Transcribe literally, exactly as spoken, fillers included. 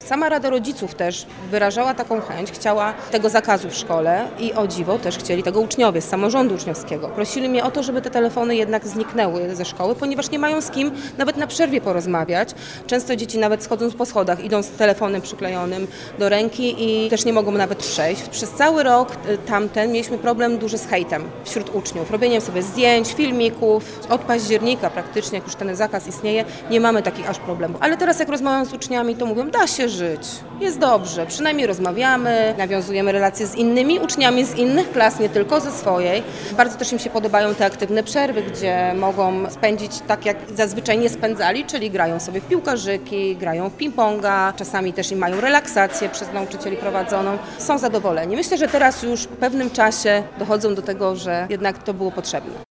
Sama Rada Rodziców też wyrażała taką chęć, chciała tego zakazu w szkole i o dziwo też chcieli tego uczniowie z samorządu uczniowskiego. Prosili mnie o to, żeby te telefony jednak zniknęły ze szkoły, ponieważ nie mają z kim nawet na przerwie porozmawiać. Często dzieci nawet schodząc po schodach idą z telefonem przyklejonym do ręki i też nie mogą nawet przejść. Przez cały rok tamten mieliśmy problem duży z hejtem wśród uczniów, robieniem sobie zdjęć, filmików. Od października praktycznie, jak już ten zakaz istnieje, nie mamy takich aż problemów. Ale teraz jak rozmawiam z uczniami, to mówią, da się żyć, jest dobrze, przynajmniej rozmawiamy, nawiązujemy relacje z innymi uczniami z innych klas, nie tylko ze swojej. Bardzo też im się podobają te aktywne przerwy, gdzie mogą spędzić tak, jak zazwyczaj nie spędzali, czyli grają sobie w piłkarzyki, grają w ping-ponga, czasami też im mają relaksację przez nauczycieli prowadzoną. Są zadowoleni. Myślę, że teraz już w pewnym czasie dochodzą do tego, że jednak to było potrzebne.